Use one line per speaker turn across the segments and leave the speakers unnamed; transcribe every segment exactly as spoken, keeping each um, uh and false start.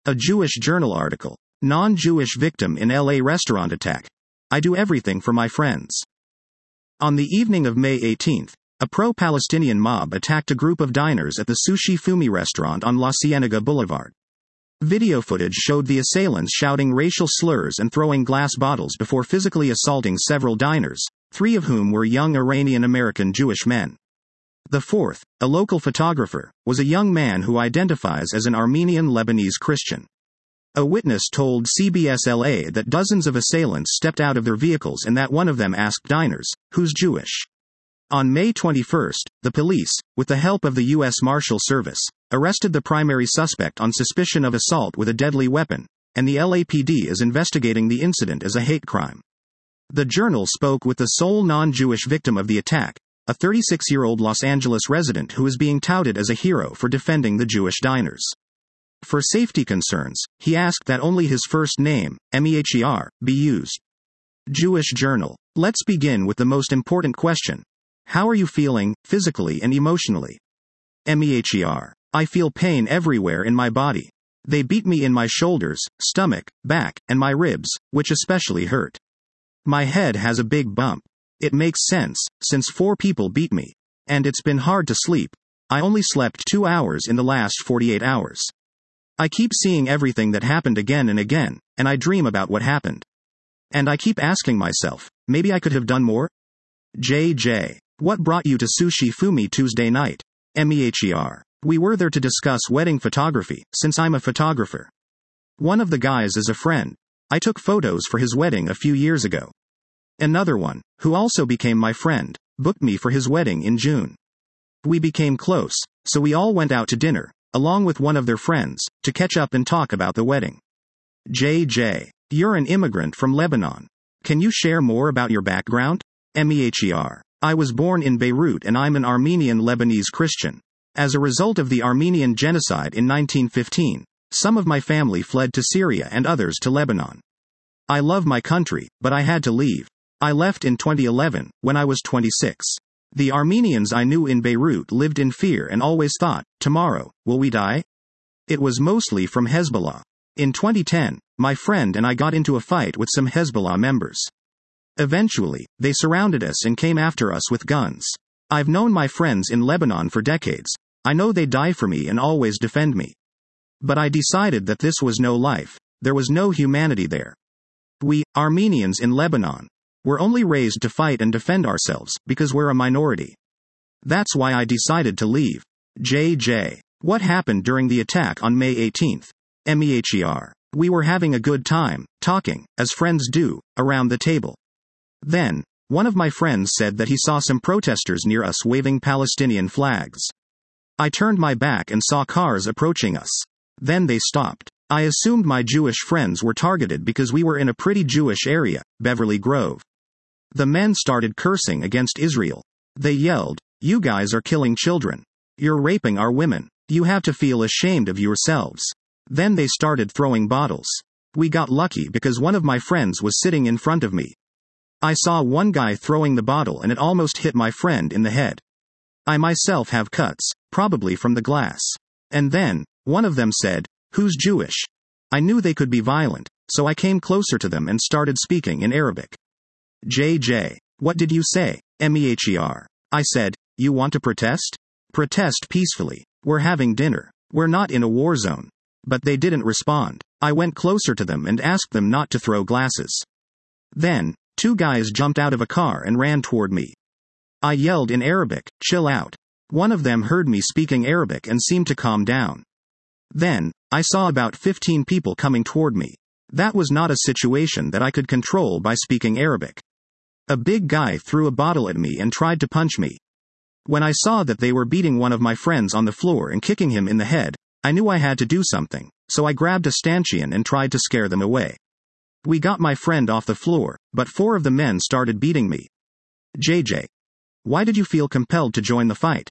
A Jewish Journal article. Non-Jewish victim in L A restaurant attack. I do everything for my friends. On the evening of May eighteenth, a pro-Palestinian mob attacked a group of diners at the Sushi Fumi restaurant on La Cienega Boulevard. Video footage showed the assailants shouting racial slurs and throwing glass bottles before physically assaulting several diners, three of whom were young Iranian-American Jewish men. The fourth, a local photographer, was a young man who identifies as an Armenian Lebanese Christian. A witness told C B S L A that dozens of assailants stepped out of their vehicles and that one of them asked diners, "Who's Jewish?" On May twenty-first, the police, with the help of the U S Marshal Service, arrested the primary suspect on suspicion of assault with a deadly weapon, and the L A P D is investigating the incident as a hate crime. The Journal spoke with the sole non-Jewish victim of the attack, a thirty-six-year-old Los Angeles resident who is being touted as a hero for defending the Jewish diners. For safety concerns, he asked that only his first name, Meher, be used. Jewish Journal. Let's begin with the most important question. How are you feeling, physically and emotionally? Meher. I feel pain everywhere in my body. They beat me in my shoulders, stomach, back, and my ribs, which especially hurt. My head has a big bump. It makes sense, since four people beat me. And it's been hard to sleep. I only slept two hours in the last forty-eight hours. I keep seeing everything that happened again and again, and I dream about what happened. And I keep asking myself, maybe I could have done more? J J. What brought you to Sushi Fumi Tuesday night? Meher. We were there to discuss wedding photography, since I'm a photographer. One of the guys is a friend. I took photos for his wedding a few years ago. Another one, who also became my friend, booked me for his wedding in June. We became close, so we all went out to dinner, along with one of their friends, to catch up and talk about the wedding. J J. You're an immigrant from Lebanon. Can you share more about your background? Meher. I was born in Beirut and I'm an Armenian Lebanese Christian. As a result of the Armenian genocide in nineteen fifteen, some of my family fled to Syria and others to Lebanon. I love my country, but I had to leave. I left in twenty eleven, when I was twenty-six. The Armenians I knew in Beirut lived in fear and always thought, tomorrow, will we die? It was mostly from Hezbollah. In twenty ten, my friend and I got into a fight with some Hezbollah members. Eventually, they surrounded us and came after us with guns. I've known my friends in Lebanon for decades. I know they die for me and always defend me. But I decided that this was no life. There was no humanity there. We, Armenians in Lebanon, were only raised to fight and defend ourselves, because we're a minority. That's why I decided to leave. J J. What happened during the attack on May eighteenth? Meher. We were having a good time, talking, as friends do, around the table. Then, one of my friends said that he saw some protesters near us waving Palestinian flags. I turned my back and saw cars approaching us. Then they stopped. I assumed my Jewish friends were targeted because we were in a pretty Jewish area, Beverly Grove. The men started cursing against Israel. They yelled, "You guys are killing children. You're raping our women. You have to feel ashamed of yourselves." Then they started throwing bottles. We got lucky because one of my friends was sitting in front of me. I saw one guy throwing the bottle and it almost hit my friend in the head. I myself have cuts, probably from the glass. And then, one of them said, "Who's Jewish?" I knew they could be violent, so I came closer to them and started speaking in Arabic. J J. What did you say? Meher. I said, "You want to protest? Protest peacefully. We're having dinner. We're not in a war zone." But they didn't respond. I went closer to them and asked them not to throw glasses. Then, two guys jumped out of a car and ran toward me. I yelled in Arabic, "Chill out." One of them heard me speaking Arabic and seemed to calm down. Then, I saw about fifteen people coming toward me. That was not a situation that I could control by speaking Arabic. A big guy threw a bottle at me and tried to punch me. When I saw that they were beating one of my friends on the floor and kicking him in the head, I knew I had to do something, so I grabbed a stanchion and tried to scare them away. We got my friend off the floor, but four of the men started beating me. J J. Why did you feel compelled to join the fight?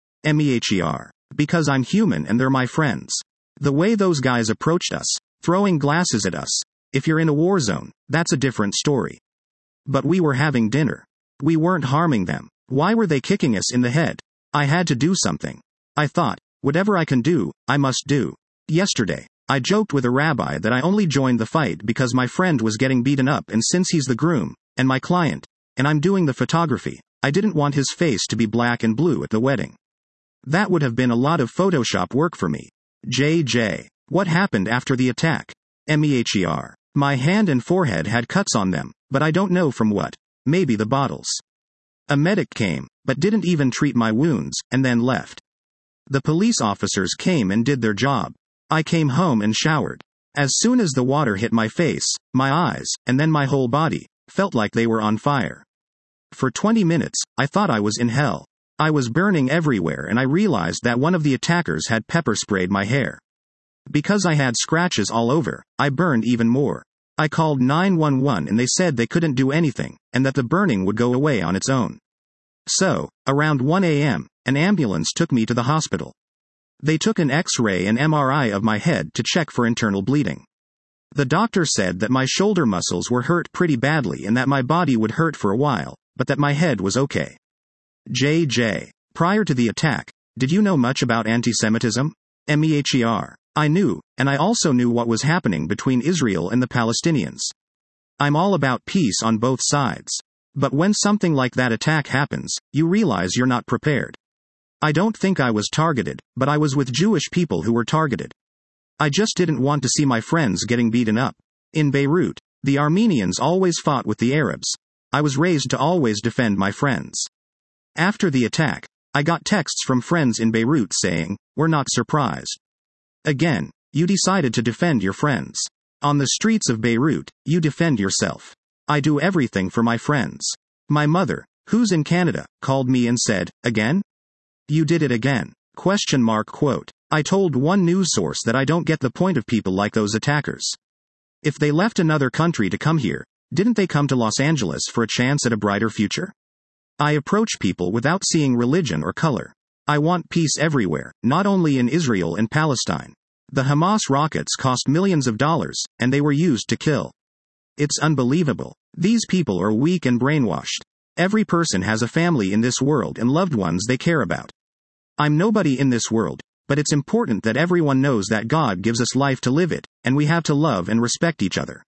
Meher. Because I'm human and they're my friends. The way those guys approached us, throwing glasses at us, if you're in a war zone, that's a different story. But we were having dinner. We weren't harming them. Why were they kicking us in the head? I had to do something. I thought, whatever I can do, I must do. Yesterday, I joked with a rabbi that I only joined the fight because my friend was getting beaten up, and since he's the groom, and my client, and I'm doing the photography, I didn't want his face to be black and blue at the wedding. That would have been a lot of Photoshop work for me. J J. What happened after the attack? Meher. My hand and forehead had cuts on them, but I don't know from what. Maybe the bottles. A medic came, but didn't even treat my wounds, and then left. The police officers came and did their job. I came home and showered. As soon as the water hit my face, my eyes, and then my whole body, felt like they were on fire. For twenty minutes, I thought I was in hell. I was burning everywhere, and I realized that one of the attackers had pepper sprayed my hair. Because I had scratches all over, I burned even more. I called nine one one and they said they couldn't do anything, and that the burning would go away on its own. So, around one a m, an ambulance took me to the hospital. They took an X-ray and M R I of my head to check for internal bleeding. The doctor said that my shoulder muscles were hurt pretty badly and that my body would hurt for a while, but that my head was okay. J J. Prior to the attack, did you know much about anti-Semitism? Meher. I knew, and I also knew what was happening between Israel and the Palestinians. I'm all about peace on both sides. But when something like that attack happens, you realize you're not prepared. I don't think I was targeted, but I was with Jewish people who were targeted. I just didn't want to see my friends getting beaten up. In Beirut, the Armenians always fought with the Arabs. I was raised to always defend my friends. After the attack, I got texts from friends in Beirut saying, "We're not surprised." Again, you decided to defend your friends. On the streets of Beirut, you defend yourself. I do everything for my friends. My mother, who's in Canada, called me and said, "Again? You did it again." Question mark quote. I told one news source that I don't get the point of people like those attackers. If they left another country to come here, didn't they come to Los Angeles for a chance at a brighter future? I approach people without seeing religion or color. I want peace everywhere, not only in Israel and Palestine. The Hamas rockets cost millions of dollars, and they were used to kill. It's unbelievable. These people are weak and brainwashed. Every person has a family in this world and loved ones they care about. I'm nobody in this world, but it's important that everyone knows that God gives us life to live it, and we have to love and respect each other.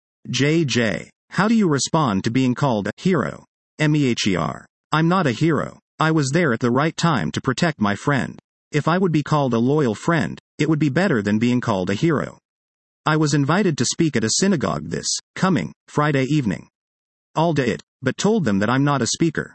J J. How do you respond to being called a hero? Meher. I'm not a hero. I was there at the right time to protect my friend. If I would be called a loyal friend, it would be better than being called a hero. I was invited to speak at a synagogue this coming Friday evening. All did it, but told them that I'm not a speaker.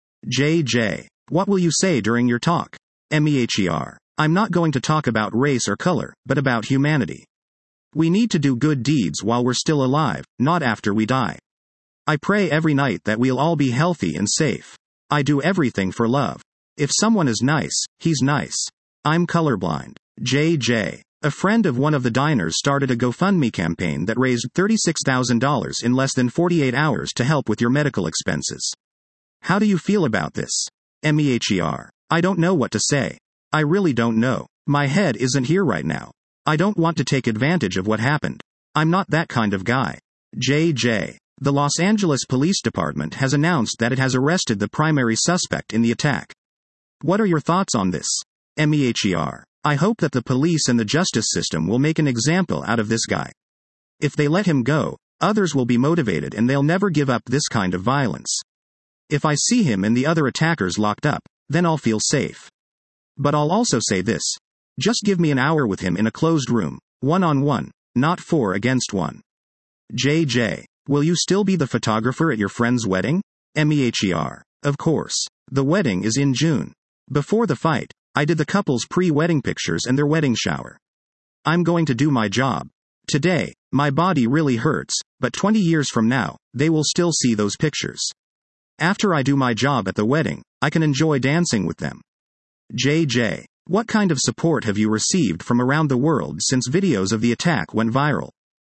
J J. What will you say during your talk? Meher. I'm not going to talk about race or color, but about humanity. We need to do good deeds while we're still alive, not after we die. I pray every night that we'll all be healthy and safe. I do everything for love. If someone is nice, he's nice. I'm colorblind. J J. A friend of one of the diners started a GoFundMe campaign that raised thirty-six thousand dollars in less than forty-eight hours to help with your medical expenses. How do you feel about this? Meher. I don't know what to say. I really don't know. My head isn't here right now. I don't want to take advantage of what happened. I'm not that kind of guy. J J. The Los Angeles Police Department has announced that it has arrested the primary suspect in the attack. What are your thoughts on this? Meher. I hope that the police and the justice system will make an example out of this guy. If they let him go, others will be motivated and they'll never give up this kind of violence. If I see him and the other attackers locked up, then I'll feel safe. But I'll also say this. Just give me an hour with him in a closed room, one-on-one, not four against one. J J. Will you still be the photographer at your friend's wedding? Meher. Of course. The wedding is in June. Before the fight, I did the couple's pre-wedding pictures and their wedding shower. I'm going to do my job. Today, my body really hurts, but twenty years from now, they will still see those pictures. After I do my job at the wedding, I can enjoy dancing with them. J J. What kind of support have you received from around the world since videos of the attack went viral?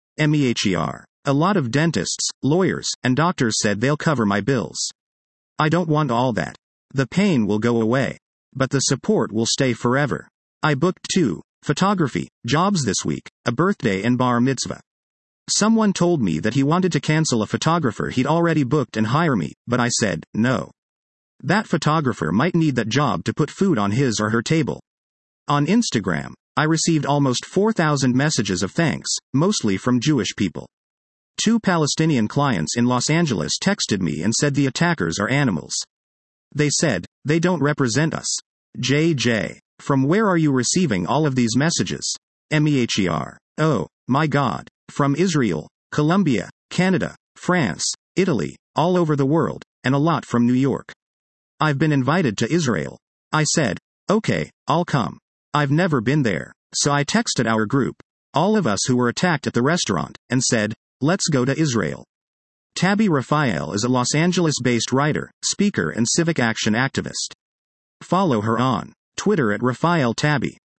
Meher. A lot of dentists, lawyers, and doctors said they'll cover my bills. I don't want all that. The pain will go away. But the support will stay forever. I booked two photography jobs this week, a birthday and bar mitzvah. Someone told me that he wanted to cancel a photographer he'd already booked and hire me, but I said, no. That photographer might need that job to put food on his or her table. On Instagram, I received almost four thousand messages of thanks, mostly from Jewish people. Two Palestinian clients in Los Angeles texted me and said the attackers are animals. They said, they don't represent us. J J. From where are you receiving all of these messages? Meher. Oh, my God. From Israel, Colombia, Canada, France, Italy, all over the world, and a lot from New York. I've been invited to Israel. I said, okay, I'll come. I've never been there. So I texted our group, all of us who were attacked at the restaurant, and said, let's go to Israel. Tabby Raphael is a Los Angeles-based writer, speaker and civic action activist. Follow her on Twitter at Raphael Tabby.